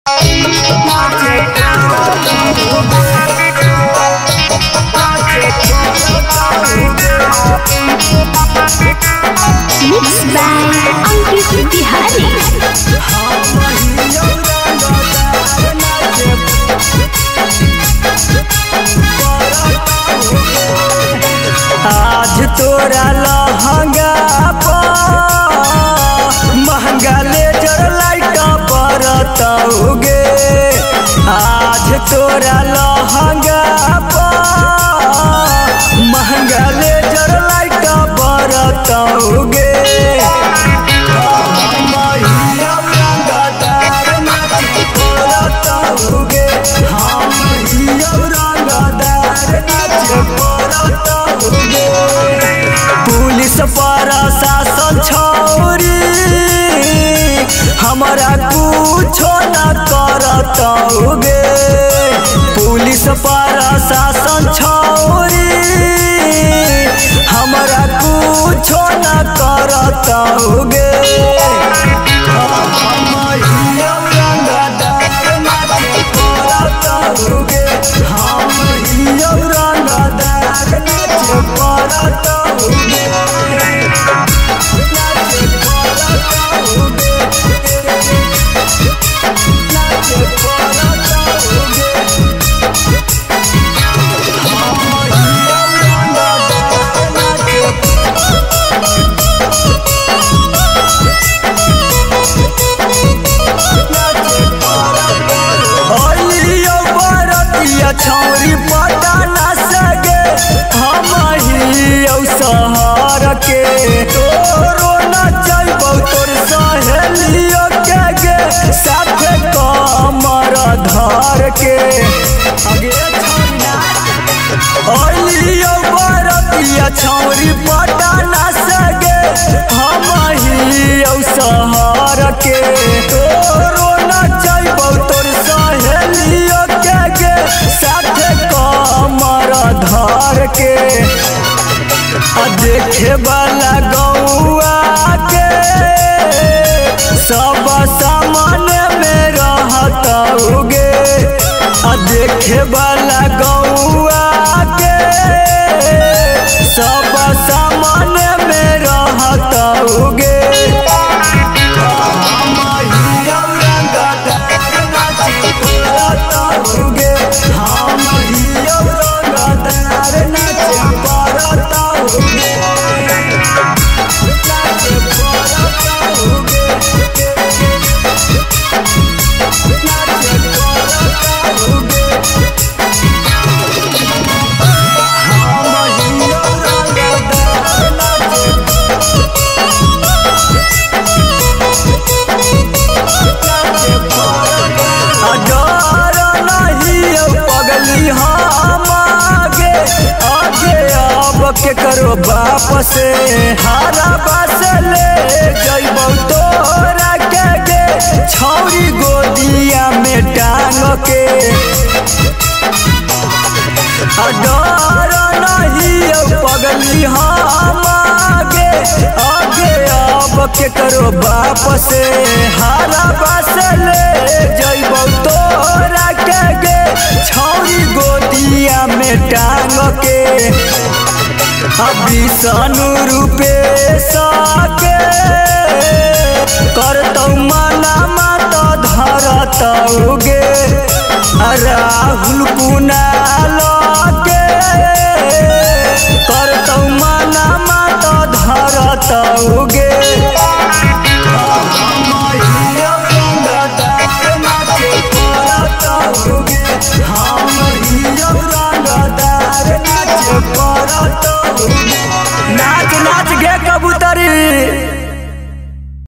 Mixed by Ankit Bihari. आज तोरा लहंगा महंगा लेजर लाइट बरतौगे। आज तोरा लहंगा महंगा लेजर लाइट बरतौगे। पुलिस प्रशासन छौरी हमारा कुछो न करतौगे। पुलिस प्रशासन छौरी हमारा कुछो न करतौगे। छौरी पता न सगे हम शहर के तोरो न जइबौ तोर सहेलियो के गे साथे कमर धर के। अलियो बरतिया छौरी पता न सगे हम शहर के तोरो न जइबौ तोर सहेलियो के गे साथे कमर धर के। देखे वाला गौआ के सब सामने में रहतौगे। देखे वाला गौआ के सब सामने में रहतौगे। के करो वापस हारा बस ले जइबौ तोरा के गे छौरी गोदिया में टांग के। डर नहीं पगली हम आगे अब के करो वापस हारा बस ले जइबौ तोरा के गे छौरी गोदिया में टांग के। अभी सनु रूपे सके करतौ मना मत धरतौगे। राहुल कुना